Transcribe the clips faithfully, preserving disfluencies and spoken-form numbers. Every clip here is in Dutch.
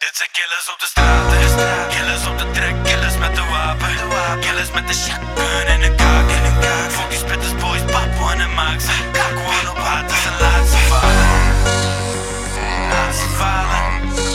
Dit zijn killers op de straten, killers op de trek, killers met de wapen, killers met de shotgun en een kaak. Fuck die spitters boys, pap one en maak ze kak one op haat, dat is een laatste falen. Laatste falen.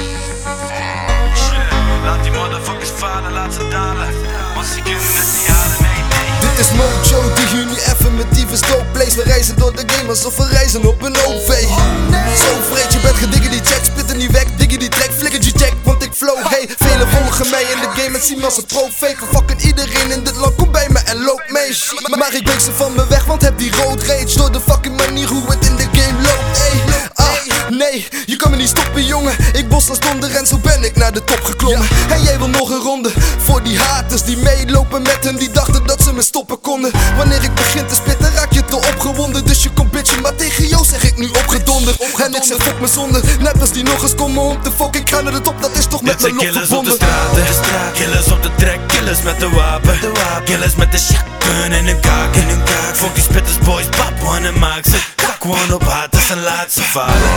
Shit, laat die motherfuckers falen, laat ze dalen. Want ze kunnen het niet halen, nee, nee. Dit is Mojo, die hier nu even met die verstoot place. We reizen door de game alsof we reizen op een O V. Zo vreed, je bent gediggen die check, spitten niet weg, diggen die track, flikker die check, want ik flow. Hey, velen volgen mij in de game en zien me als een profeet. Van fucking iedereen in dit land, kom bij me en loop mee. Maar ik breek ze van me weg, want heb die road rage. Door de fucking manier hoe het in de game loopt. Hey, ah, nee, je kan me niet stoppen jongen. Ik bos als donder en zo ben ik naar de top geklommen. En jij wil nog een ronde, voor die haters die meelopen met hen, die dachten dat ze me stoppen konden. Wanneer ik begin te spitten raak je te opgewonden. Dus je komt bitchen, maar tegen jou zeg ik nu opgedonderd. En ik zeg fuck me zonde, net als die nog eens komen om te fuck. Ik ga naar de top, dat is toch met mijn lot verbonden. Dit zijn killers op de straat, killers op de trek, killers met de wapen, killers met de shotgun en een kaak. Fuck die spitters boys, pap one en maak ze kak one op haat, dat is een laatste falen.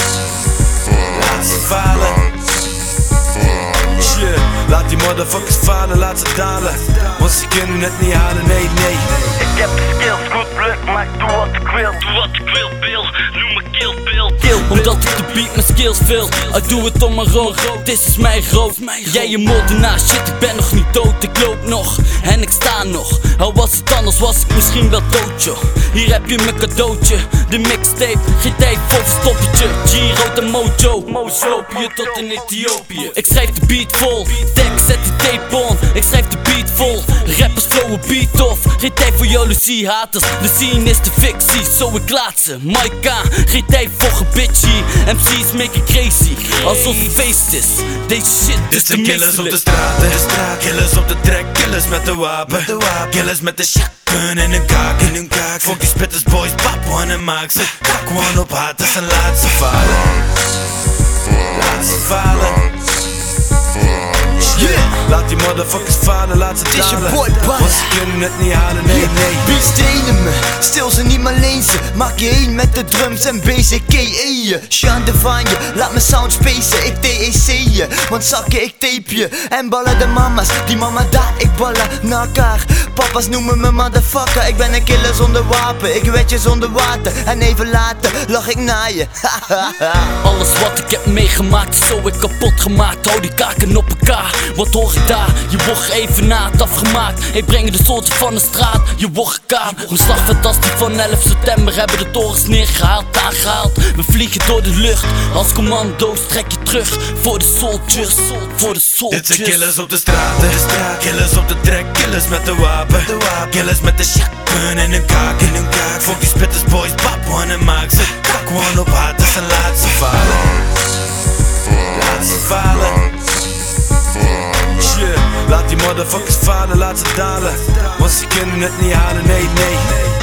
Laatste falen. Shit, laat die motherfuckers falen, laat ze dalen. Want ze kunnen het niet halen, nee, nee. Ik heb de skills, goed bluff, maar ik doe wat ik wil. Doe wat ik wil, Bill, noem me Kill Bill. Omdat ik de beat mijn skills wil, ik doe het om mijn rood. Dit is mijn rood, jij je moordenaar, shit ik ben nog niet dood. Ik loop nog, en ik sta nog. Al was het anders was ik misschien wel dood joh. Hier heb je mijn cadeautje, de mixtape, geen tijd voor verstoppertje. Giro de Mojo, Mo sloop je tot in Ethiopië. Ik schrijf de beat vol, tekst zet die tape on. Ik schrijf de beat vol, rappers flowen beat off. Geen tijd voor jaloezie, haters, de scene is de fictie. Zo ik laat ze, mic aan, geen tijd voor gebitchie. M C's make it crazy, alsof het feest is. Deze shit is Dit te zijn killers op de straten, killers op de trek, killers met de wapen, killers met de shotgun en een kaak. Fuck die spitters boys, pap one en maak ze kak one op haat, dat is een laatste falen. Laatste falen. Yeah. Laat die motherfuckers falen, laat ze dalen. Want ze kunnen het niet halen, nee, nee. Wie stenen me, stil ze niet maar lezen. Maak je heen met de drums en basic K E. Sean Devine, laat me sound spacen, ik T E C je. Want zakken, ik tape je. En ballen de mama's, die mama daar, ik ballen naar elkaar. Papa's noemen me motherfucker, ik ben een killer zonder wapen. Ik wed je zonder water, en even later lach ik naar je. Alles wat ik heb meegemaakt is zo ik kapot gemaakt. Hou die kaken op elkaar, wat hoor ik daar? Je wordt geëvenaard, afgemaakt. Ik breng de soorten van de straat, je wordt gekaapt. Mijn slagveld die van elf september hebben de torens neergehaald, aangehaald. We vliegen door de lucht, als commando's trek je terug. Voor de soldiers, voor de soldiers. Dit zijn killers op de straten, killers op de trek, killers met de wapen, killers met de shotgun en een kaak. Fuck die spitters boys, pap one en maak ze kak one op haat, dat is een laatste falen. Laatste falen. Shit, laat die motherfuckers falen, laat ze dalen. Want ze kunnen het niet halen, nee, nee.